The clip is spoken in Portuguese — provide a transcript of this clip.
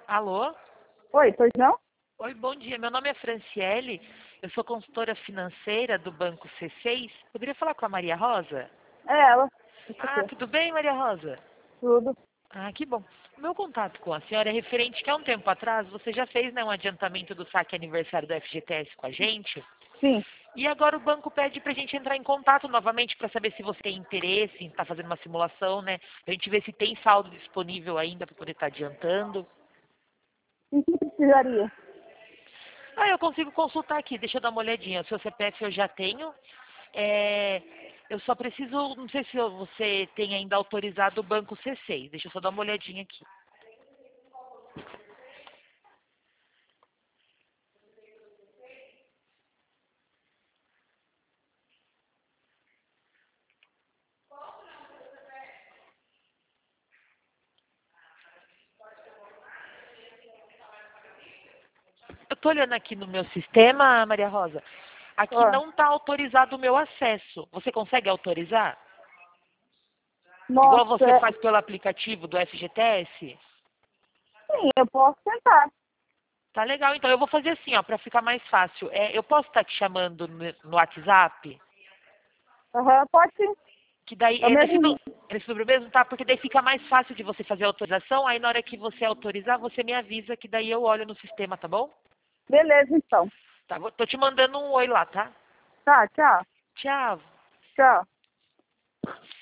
Alô? Oi, pois não? Oi, bom dia. Meu nome é Franciele. Eu sou consultora financeira do Banco C6. Poderia falar com a Maria Rosa? É ela. Isso Ah, aqui. tudo bem, Maria Rosa? Tudo. Ah, que bom. O meu contato com a senhora é referente que há um tempo atrás você já fez, né, um adiantamento do saque aniversário do FGTS com a gente. Sim. E agora o banco pede para a gente entrar em contato novamente para saber se você tem interesse em estar fazendo uma simulação, né? Para a gente ver se tem saldo disponível ainda para poder estar adiantando. E o que precisaria? Ah, eu consigo consultar aqui, deixa eu dar uma olhadinha. O seu CPF eu já tenho. É, eu só preciso, não sei se você tem ainda autorizado o banco C6. Deixa eu só dar uma olhadinha aqui. Eu estou olhando aqui no meu sistema, Maria Rosa. Aqui Ó, não está autorizado o meu acesso. Você consegue autorizar? Igual nossa, você faz pelo aplicativo do FGTS? sim, eu posso tentar. Tá legal, então eu vou fazer assim, ó, para ficar mais fácil. Eu posso estar te chamando no WhatsApp? Aham, pode sim. Que daí, É o mesmo. nesse número mesmo, tá? Porque daí fica mais fácil de você fazer a autorização. Aí na hora que você autorizar, você me avisa que daí eu olho no sistema, tá bom? Beleza, então. Tá, tô te mandando um oi lá, tá? Tá, tchau. Tchau. Tchau.